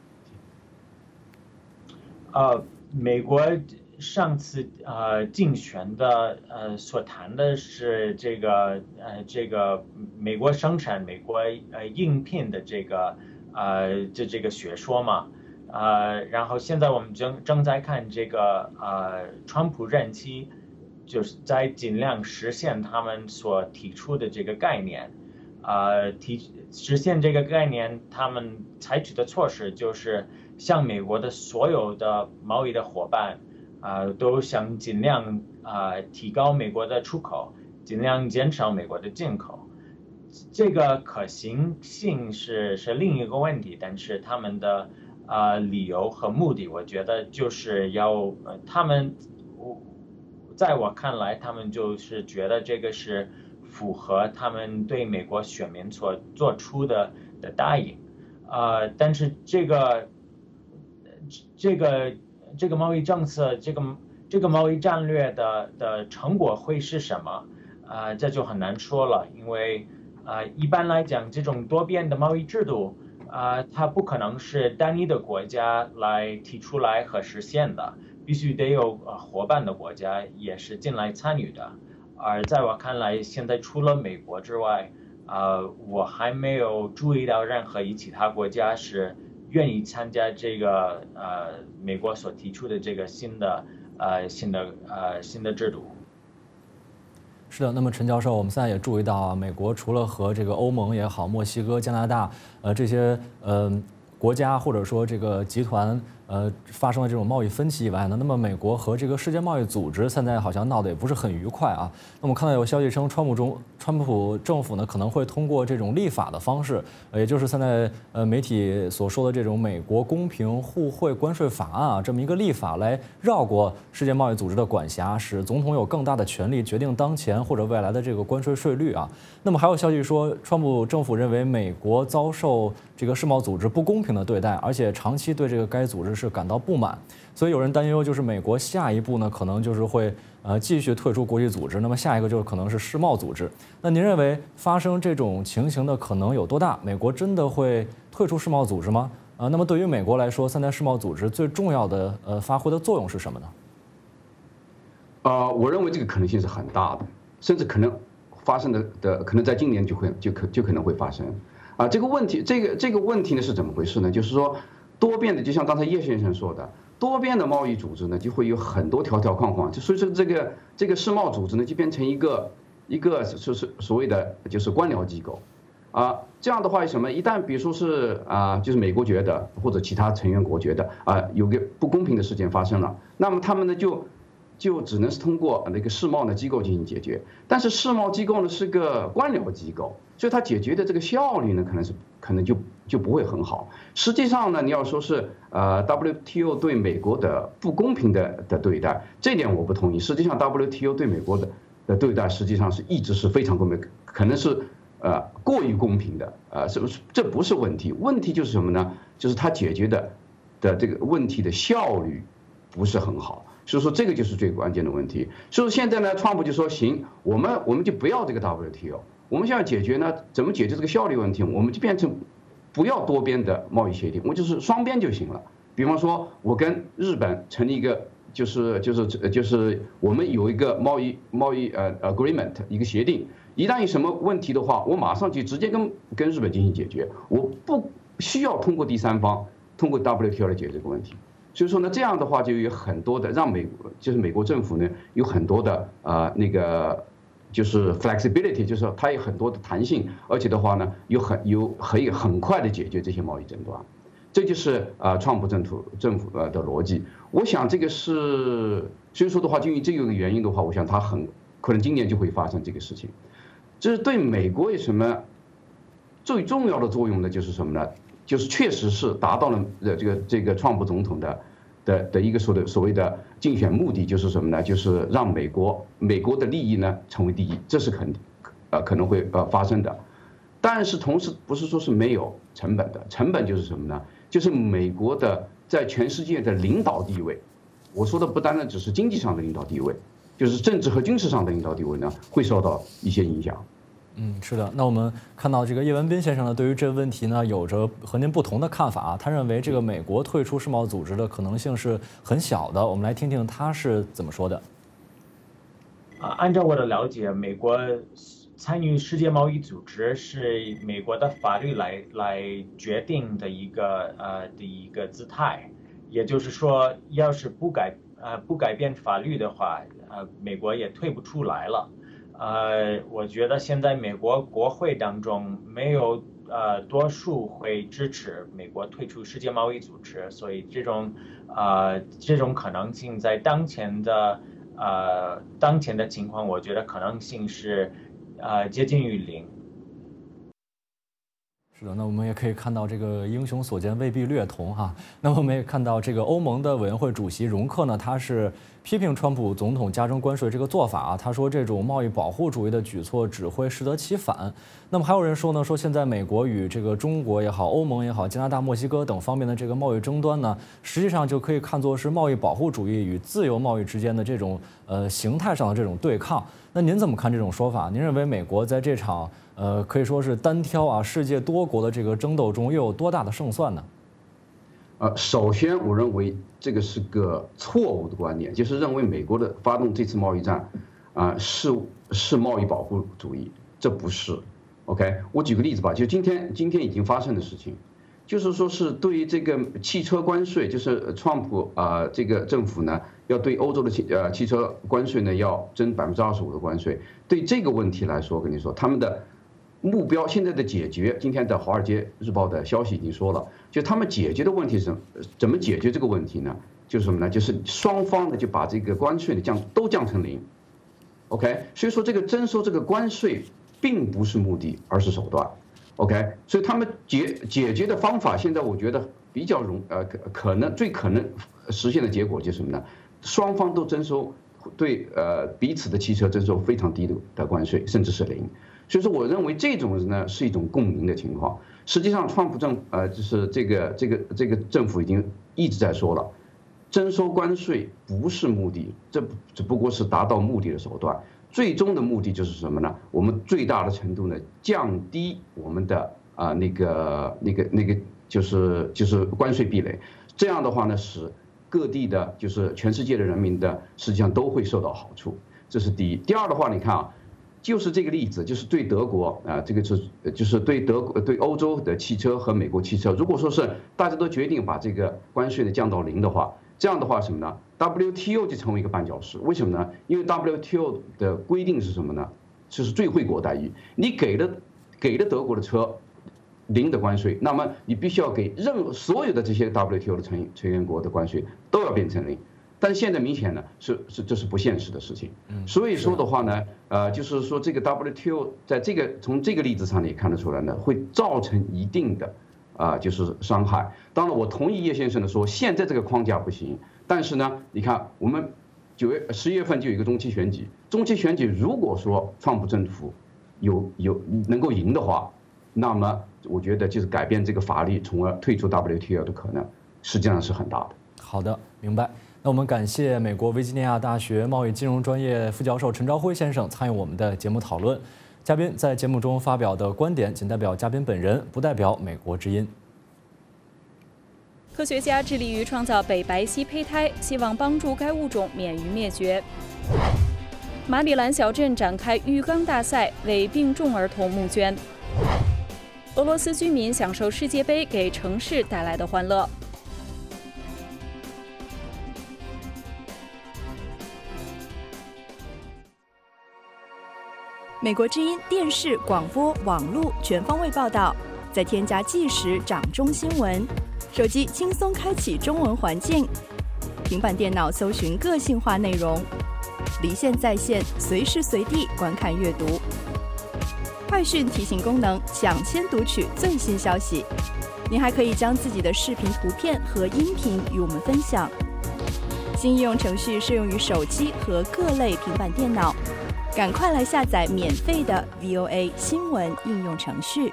美国上次竞选的所谈的是这个美国生产、美国应聘的这个学说嘛。 然后现在我们正在看这个川普任期，就是在尽量实现他们所提出的这个概念，实现这个概念，他们采取的措施就是向美国的所有的贸易的伙伴，都想尽量提高美国的出口，尽量减少美国的进口。这个可行性是另一个问题，但是他们的理由和目的，我觉得就是要他们，在我看来，他们就是觉得这个是符合他们对美国选民所做出的答应，但是这个贸易政策，这个贸易战略的成果会是什么？这就很难说了，因为一般来讲，这种多边的贸易制度，它不可能是单一的国家来提出来和实现的，必须得有伙伴的国家也是进来参与的。而在我看来，现在除了美国之外，我还没有注意到任何其他国家是愿意参加这个美国所提出的这个新的制度。 是的，那么陈教授，我们现在也注意到啊，美国除了和这个欧盟也好、墨西哥、加拿大这些国家或者说这个集团发生了这种贸易分歧以外呢，那么美国和这个世界贸易组织现在好像闹得也不是很愉快啊。那我们看到有消息称，川普政府呢可能会通过这种立法的方式，也就是现在媒体所说的这种美国公平互惠关税法案啊，这么一个立法来绕过世界贸易组织的管辖，使总统有更大的权力决定当前或者未来的这个关税税率啊。那么还有消息说，川普政府认为美国遭受这个世贸组织不公平的对待，而且长期对这个该组织是感到不满，所以有人担忧，就是美国下一步呢，可能就是会继续退出国际组织，那么下一个就可能是世贸组织。那您认为发生这种情形的可能有多大？美国真的会退出世贸组织吗？那么对于美国来说，现在世贸组织最重要的发挥的作用是什么呢？ 我认为这个可能性是很大的，甚至可能发生的可能在今年就可能会发生。这个问题，这个问题呢是怎么回事呢？就是说，多边的，就像刚才叶先生说的，多边的贸易组织呢就会有很多条条框框，所以说这个世贸组织呢就变成一个是所谓的就是官僚机构，这样的话什么？一旦比如说是就是美国觉得或者其他成员国觉得有个不公平的事件发生了，那么他们呢就只能是通过那个世贸的机构进行解决，但是世贸机构呢是个官僚机构，所以它解决的这个效率呢可能就不会很好。实际上呢，你要说是WTO 对美国的不公平的对待，这点我不同意。实际上 WTO 对美国的对待实际上一直是非常公平，可能是过于公平的，这不是问题。问题就是什么呢？就是它解决的这个问题的效率不是很好。所以说这个就是最关键的问题。所以现在呢，川普就说行，我们就不要这个 WTO， 我们现在解决呢，怎么解决这个效率问题？我们就变成不要多边的贸易协定，我就是双边就行了。比方说，我跟日本成立一个，就是我们有一个贸易agreement 一个协定，一旦有什么问题的话，我马上就直接跟日本进行解决，我不需要通过第三方，通过 WTO 来解决这个问题。所以说呢，这样的话就有很多的让美国政府呢有很多的那个就是 flexibility， 就是它有很多的弹性，而且的话呢可以很快的解决这些贸易争端，这就是川普政府的逻辑。我想这个是，所以说的话，就因为这个原因的话，我想它很可能今年就会发生这个事情。这是对美国有什么最重要的作用呢？就是什么呢？就是确实是达到了这个川普总统的一个所谓的竞选目的，就是什么呢？就是让美国的利益呢成为第一，这是可能会发生的。但是同时不是说是没有成本的，成本就是什么呢？就是美国的在全世界的领导地位，我说的不单单只是经济上的领导地位，就是政治和军事上的领导地位呢会受到一些影响。 是的。那我们看到这个叶文斌先生呢，对于这个问题呢，有着和您不同的看法啊。他认为这个美国退出世贸组织的可能性是很小的。我们来听听他是怎么说的。 按照我的了解，美国参与世界贸易组织是美国的法律来决定的一个姿态，也就是说，要是不改变法律的话，美国也退不出来了。我觉得现在美国国会当中没有多数会支持美国退出世界贸易组织，所以这种可能性在当前的情况，我觉得可能性是接近于零。 是的，那我们也可以看到这个英雄所见未必略同哈。那么我们也看到这个欧盟的委员会主席容克呢，他是批评川普总统加征关税这个做法啊，他说这种贸易保护主义的举措只会适得其反。那么还有人说呢，说现在美国与这个中国也好、欧盟也好、加拿大、墨西哥等方面的这个贸易争端呢，实际上就可以看作是贸易保护主义与自由贸易之间的这种形态上的这种对抗。那您怎么看这种说法？您认为美国在这场可以说是单挑世界多国的这个争斗中又有多大的胜算呢？ 首先我认为这个是个错误的观点，就是认为美国的发动这次贸易战是贸易保护主义，这不是。OK， 我举个例子吧，就今天已经发生的事情，就是说是对于这个汽车关税，就是川普这个政府呢要对欧洲的汽车关税呢要征25%的关税。对这个问题来说，跟你说他们的目标现在的解决，今天的《华尔街日报》的消息已经说了，就他们解决的问题是怎么解决这个问题呢？就是什么呢？就是双方呢就把这个关税呢都降成0。OK， 所以说这个征收这个关税并不是目的，而是手段。OK， 所以他们解决的方法，现在我觉得比较最可能实现的结果就是什么呢？双方都征收对彼此的汽车征收非常低的关税，甚至是0。所以说，我认为这种呢是一种共赢的情况。实际上，川普就是这个政府已经一直在说了，征收关税不是目的，这只不过是达到目的的手段。最终的目的就是什么呢？我们最大的程度呢降低我们的那个就是关税壁垒。这样的话呢，使各地的就是全世界的人民的实际上都会受到好处。这是第一。第二的话，你看就是这个例子，就是对德国这个就是对欧洲的汽车和美国汽车，如果说是大家都决定把这个关税呢降到0的话，这样的话什么呢 ？WTO 就成为一个绊脚石。为什么呢？因为 WTO 的规定是什么呢？就是最惠国待遇。你给了德国的车0的关税，那么你必须要给所有的这些 WTO 的成员国的关税都要变成0。但现在明显呢这是不现实的事情。所以说的话呢，就是说这个 WTO 在从这个例子上也看得出来呢，会造成一定的就是伤害。当然，我同意叶先生的说，现在这个框架不行。但是呢，你看我们11月份就有一个中期选举，如果说川普政府能够赢的话，那么我觉得就是改变这个法律，从而退出 WTO 的可能，实际上是很大的。 好的，明白。那我们感谢美国维吉尼亚大学贸易金融专业副教授陈朝辉先生参与我们的节目讨论。嘉宾在节目中发表的观点仅代表嘉宾本人，不代表美国之音。 科学家致力于创造北白皙胚胎，希望帮助该物种免于灭绝。马里兰小镇展开浴缸大赛，为病重儿童募捐。俄罗斯居民享受世界杯给城市带来的欢乐。 美国之音电视、广播、网络全方位报道，再添加即时掌中新闻，手机轻松开启中文环境，平板电脑搜寻个性化内容，离线在线，随时随地观看阅读。快讯提醒功能，抢先读取最新消息。您还可以将自己的视频、图片和音频与我们分享。新应用程序适用于手机和各类平板电脑。赶快来下载免费的 VOA 新闻应用程序。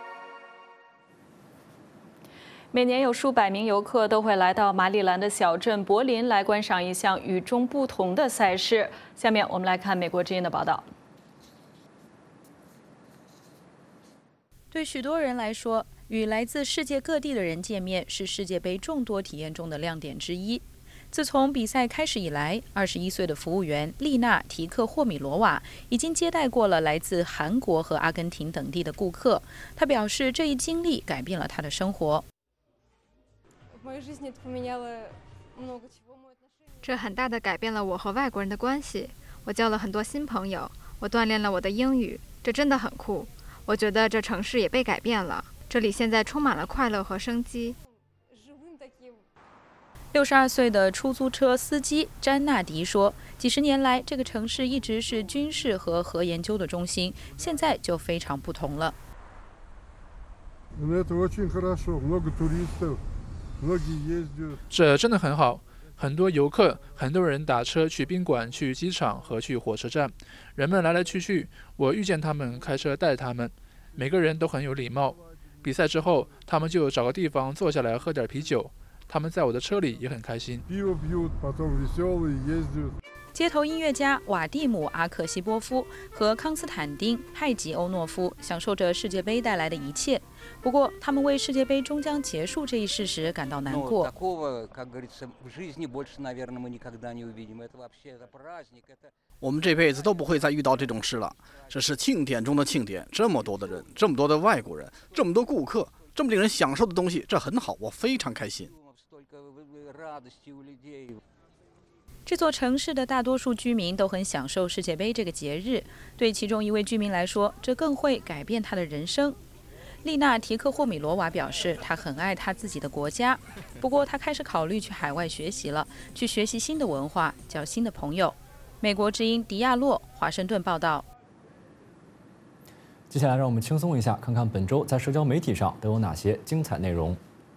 每年有数百名游客都会来到马里兰的小镇柏林来观赏一项与众不同的赛事。下面我们来看美国之音的报道。对许多人来说，与来自世界各地的人见面是世界杯众多体验中的亮点之一。 自从比赛开始以来，21岁的服务员丽娜·提克霍米罗娃已经接待过了来自韩国和阿根廷等地的顾客。她表示，这一经历改变了她的生活。 这很大的改变了我和外国人的关系，我交了很多新朋友，我锻炼了我的英语，这真的很酷。我觉得这城市也被改变了，这里现在充满了快乐和生机。 62岁的出租车司机詹纳迪说，几十年来，这个城市一直是军事和核研究的中心，现在就非常不同了。 这真的很好，很多游客，很多人打车去宾馆、去机场和去火车站，人们来来去去，我遇见他们，开车带他们，每个人都很有礼貌。比赛之后，他们就找个地方坐下来喝点啤酒。他们在我的车里也很开心。 街头音乐家瓦蒂姆·阿克西波夫和康斯坦丁·派吉欧诺夫享受着世界杯带来的一切，不过他们为世界杯终将结束这一事实感到难过。 我们这辈子都不会再遇到这种事了，这是庆典中的庆典，这么多的人，这么多的外国人，这么多顾客，这么令人享受的东西，这很好，我非常开心。 这座城市的大多数居民都很享受世界杯这个节日，对其中一位居民来说，这更会改变他的人生。丽娜·提克霍米罗娃表示，她很爱她自己的国家，不过她开始考虑去海外学习了，去学习新的文化，交新的朋友。美国之音迪亚洛，华盛顿报道。 接下来让我们轻松一下，看看本周在社交媒体上都有哪些精彩内容。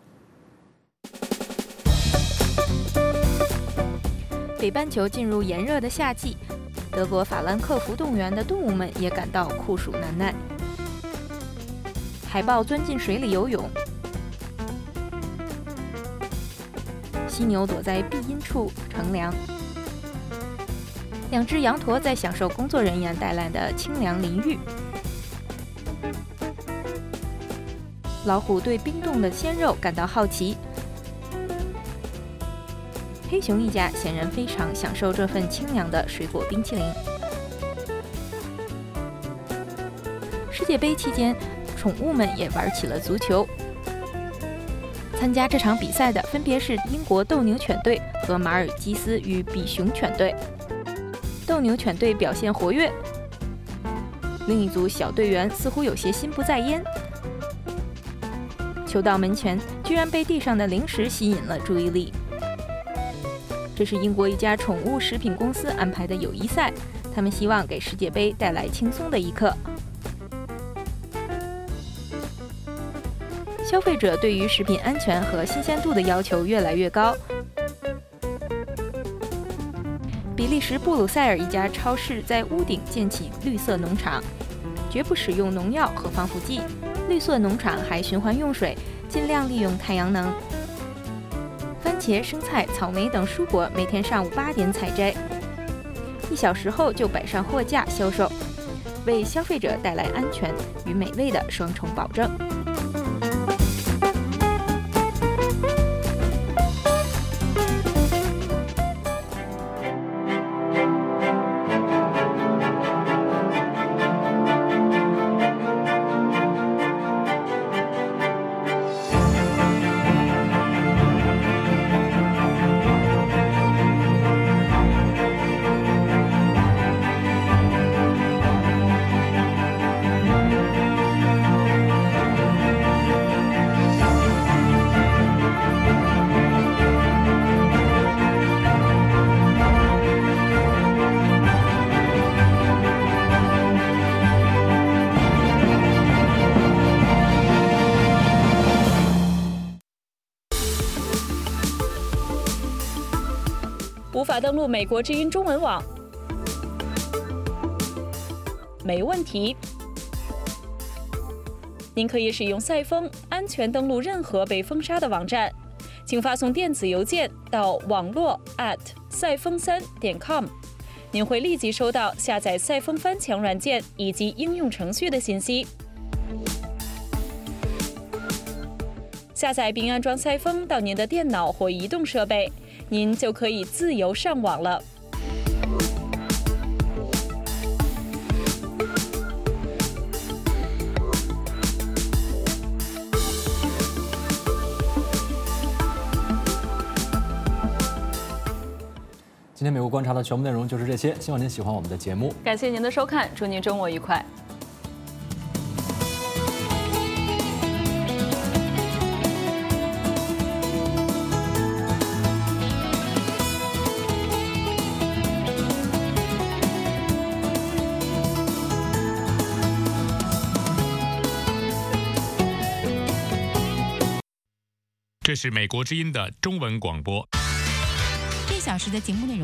北半球进入炎热的夏季，德国法兰克福动物园的动物们也感到酷暑难耐。海豹钻进水里游泳，犀牛躲在避阴处乘凉，两只羊驼在享受工作人员带来的清凉淋浴。老虎对冰冻的鲜肉感到好奇。黑熊一家显然非常享受这份清凉的水果冰淇淋。世界杯期间，宠物们也玩起了足球。参加这场比赛的分别是英国斗牛犬队和马尔济斯与比熊犬队。斗牛犬队表现活跃，另一组小队员似乎有些心不在焉。球到门前，居然被地上的零食吸引了注意力。这是英国一家宠物食品公司安排的友谊赛，他们希望给世界杯带来轻松的一刻。消费者对于食品安全和新鲜度的要求越来越高。比利时布鲁塞尔一家超市在屋顶建起绿色农场，绝不使用农药和防腐剂。绿色农场还循环用水，尽量利用太阳能。番茄、生菜、草莓等蔬果每天上午8点采摘，1小时后就摆上货架销售，为消费者带来安全与美味的双重保证。 无法登录美国之音中文网？没问题，您可以使用赛风安全登录任何被封杀的网站，请发送电子邮件到网络@赛风3.com，您会立即收到下载赛风翻墙软件以及应用程序的信息。下载并安装赛风到您的电脑或移动设备， 您就可以自由上网了。 今天美国观察的全部内容就是这些，希望您喜欢我们的节目。 感谢您的收看，祝您周末愉快。 这是美国之音的中文广播。 1小时的节目内容。